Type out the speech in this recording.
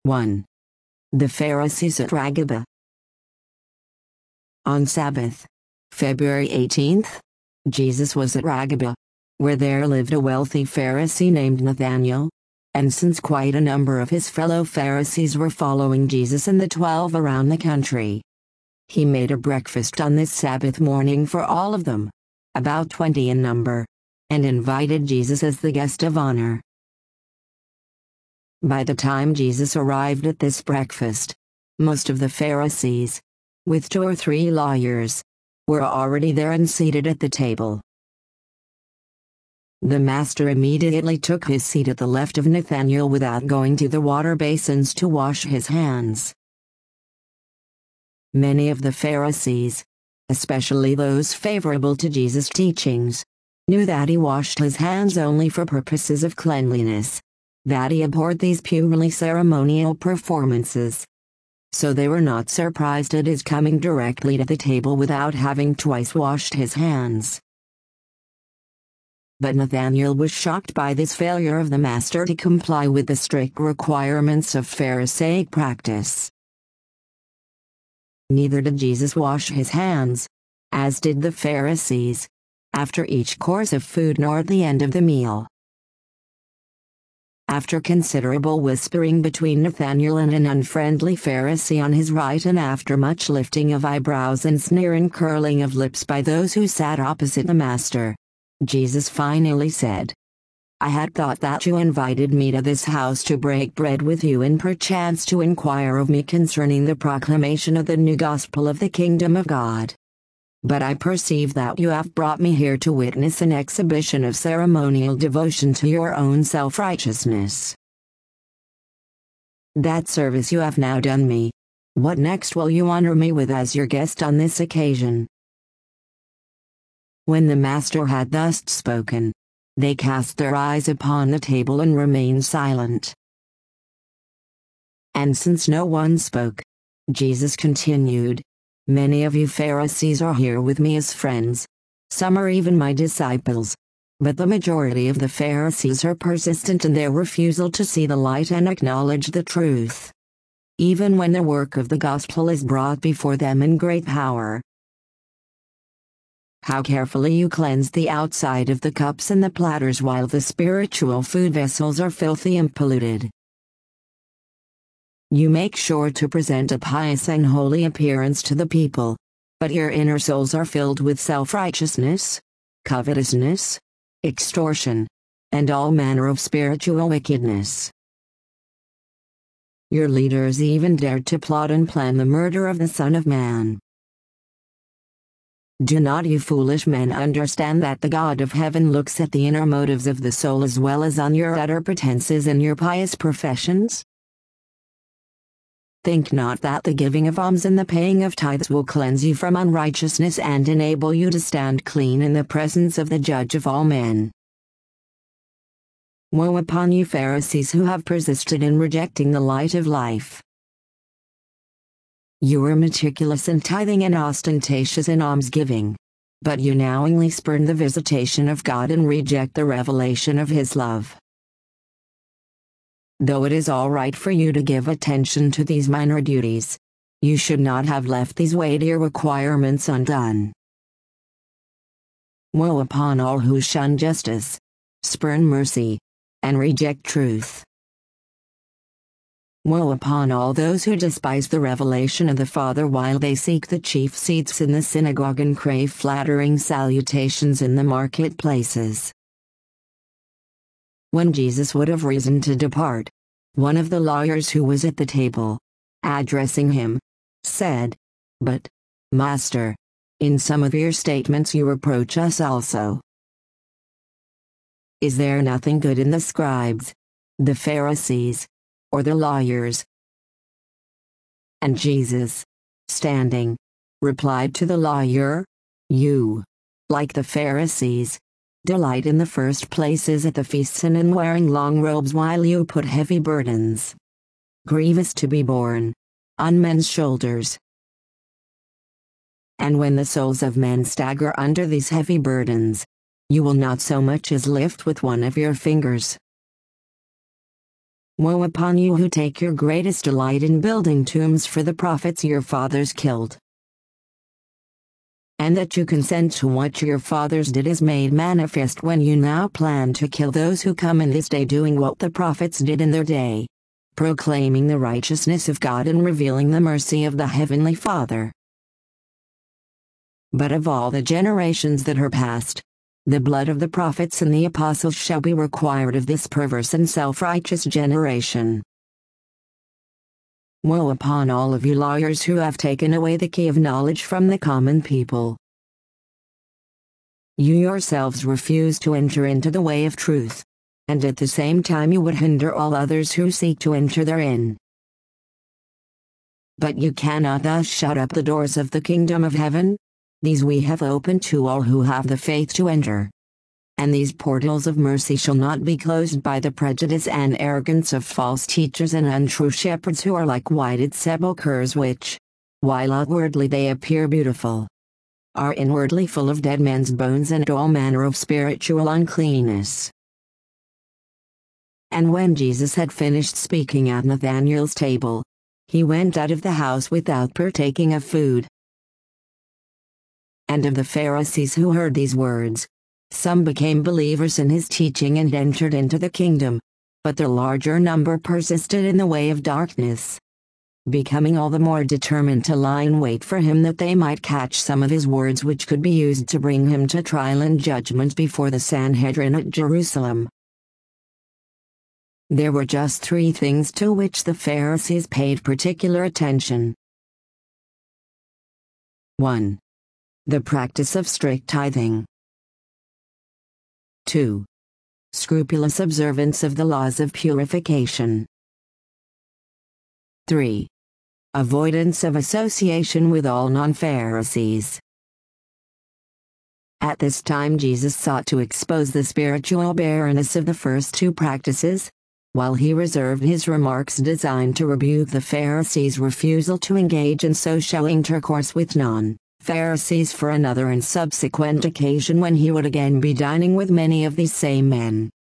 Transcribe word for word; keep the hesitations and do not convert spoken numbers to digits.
one. The Pharisees at Rabbah. On Sabbath, February eighteenth, Jesus was at Rabbah, where there lived a wealthy Pharisee named Nathanael. And since quite a number of his fellow Pharisees were following Jesus and the twelve around the country, he made a breakfast on this Sabbath morning for all of them, about twenty in number, and invited Jesus as the guest of honor. By the time Jesus arrived at this breakfast, most of the Pharisees, with two or three lawyers, were already there and seated at the table. The master immediately took his seat at the left of Nathanael without going to the water basins to wash his hands. Many of the Pharisees, especially those favorable to Jesus' teachings, knew that he washed his hands only for purposes of cleanliness, that he abhorred these purely ceremonial performances. So they were not surprised at his coming directly to the table without having twice washed his hands. But Nathanael was shocked by this failure of the master to comply with the strict requirements of Pharisaic practice. Neither did Jesus wash his hands, as did the Pharisees, after each course of food nor at the end of the meal. After considerable whispering between Nathanael and an unfriendly Pharisee on his right and after much lifting of eyebrows and sneer and curling of lips by those who sat opposite the master, Jesus finally said, "I had thought that you invited me to this house to break bread with you and perchance to inquire of me concerning the proclamation of the new gospel of the kingdom of God. But I perceive that you have brought me here to witness an exhibition of ceremonial devotion to your own self-righteousness. That service you have now done me. What next will you honor me with as your guest on this occasion?" When the master had thus spoken, they cast their eyes upon the table and remained silent. And since no one spoke, Jesus continued, "Many of you Pharisees are here with me as friends. Some are even my disciples. But the majority of the Pharisees are persistent in their refusal to see the light and acknowledge the truth, even when the work of the gospel is brought before them in great power. How carefully you cleanse the outside of the cups and the platters while the spiritual food vessels are filthy and polluted. You make sure to present a pious and holy appearance to the people, but your inner souls are filled with self-righteousness, covetousness, extortion, and all manner of spiritual wickedness. Your leaders even dared to plot and plan the murder of the Son of Man. Do not you foolish men understand that the God of heaven looks at the inner motives of the soul as well as on your utter pretenses and your pious professions? Think not that the giving of alms and the paying of tithes will cleanse you from unrighteousness and enable you to stand clean in the presence of the Judge of all men. Woe upon you Pharisees who have persisted in rejecting the light of life. You were meticulous in tithing and ostentatious in almsgiving, but you knowingly spurn the visitation of God and reject the revelation of His love. Though it is all right for you to give attention to these minor duties, you should not have left these weightier requirements undone. Woe upon all who shun justice, spurn mercy, and reject truth. Woe upon all those who despise the revelation of the Father while they seek the chief seats in the synagogue and crave flattering salutations in the marketplaces. When Jesus would have risen to depart, one of the lawyers who was at the table, addressing him, said, "But, Master, in some of your statements you reproach us also. Is there nothing good in the scribes, the Pharisees, or the lawyers?" And Jesus, standing, replied to the lawyer, "You, like the Pharisees, delight in the first places at the feasts and in wearing long robes while you put heavy burdens, grievous to be borne, on men's shoulders. And when the souls of men stagger under these heavy burdens, you will not so much as lift with one of your fingers. Woe upon you who take your greatest delight in building tombs for the prophets your fathers killed. And that you consent to what your fathers did is made manifest when you now plan to kill those who come in this day, doing what the prophets did in their day, proclaiming the righteousness of God and revealing the mercy of the Heavenly Father. But of all the generations that are past, the blood of the prophets and the apostles shall be required of this perverse and self-righteous generation. Woe upon all of you lawyers who have taken away the key of knowledge from the common people. You yourselves refuse to enter into the way of truth, and at the same time you would hinder all others who seek to enter therein. But you cannot thus shut up the doors of the kingdom of heaven. These we have opened to all who have the faith to enter. And these portals of mercy shall not be closed by the prejudice and arrogance of false teachers and untrue shepherds who are like whited sepulchres which, while outwardly they appear beautiful, are inwardly full of dead men's bones and all manner of spiritual uncleanness. And when Jesus had finished speaking at Nathanael's table, he went out of the house without partaking of food. And of the Pharisees who heard these words, some became believers in his teaching and entered into the kingdom, but the larger number persisted in the way of darkness, becoming all the more determined to lie in wait for him that they might catch some of his words which could be used to bring him to trial and judgment before the Sanhedrin at Jerusalem. There were just three things to which the Pharisees paid particular attention. one. The practice of strict tithing. two. Scrupulous observance of the laws of purification. three. Avoidance of association with all non-Pharisees. At this time Jesus sought to expose the spiritual barrenness of the first two practices, while he reserved his remarks designed to rebuke the Pharisees' refusal to engage in social intercourse with non-Pharisees for another and subsequent occasion when he would again be dining with many of these same men.